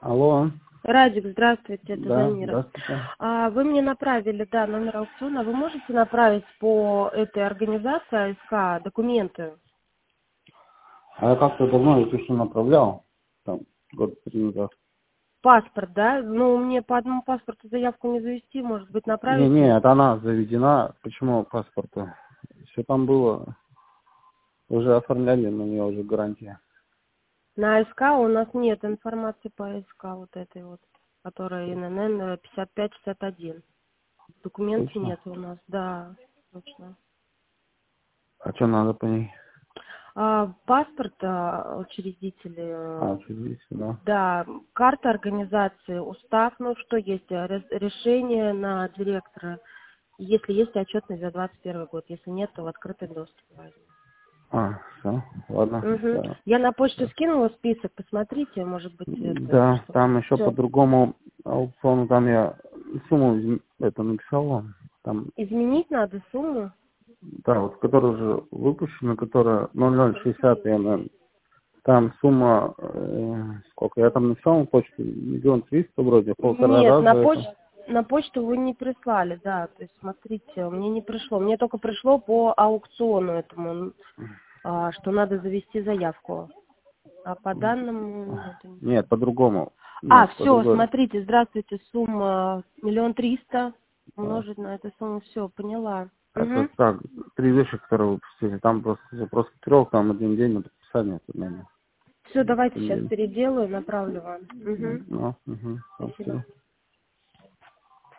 Алло. Радик, здравствуйте, это Да, Замира. здравствуйте. Вы мне направили, да, номер аукциона. Вы можете направить по этой организации АСК документы? А я как-то давно эту все направлял, там, год 3 назад. Паспорт, да? Ну, мне по одному паспорту заявку не завести, может быть, Не, направите? это она заведена. Почему паспорту? Все там было. Уже оформляли, на нее уже гарантия. На АСК у нас нет информации по АСК вот этой вот, которая ИНН 5561. Документов Точно? нет у нас, да, точно. А что надо по ней? Паспорт учредителя, Учредитель, да. да, карта организации, устав, ну что есть, решение на директора, если есть отчетность за 21 год, если нет, то в открытый доступ возьму. Все, ладно. Угу. Да. Я на почту скинула список, посмотрите, может быть, это Да, что. там еще по Все. другому аукциону, там я сумму это написал вам. Там, Изменить надо сумму? да, вот которая уже выпущена, которая 0060, там сумма, сколько, я там написал на почту, 1 300 000 вроде, полтора Нет, раза это. на почту вы не прислали, да, то есть смотрите, мне не пришло, мне только пришло по аукциону этому, что надо завести заявку. А по данным это не Нет, по-другому. Нет, по все, другой. смотрите, здравствуйте, сумма 1 300 000 умножить на эту сумму, все, поняла. Это Угу. так, 3 вещи, которые выпустили. Там просто запрос котировок, там 1 день на подписание. Тут, наверное, Все, давайте сейчас понедельник. переделаю, направлю вам. Угу. Ну, угу, Спасибо.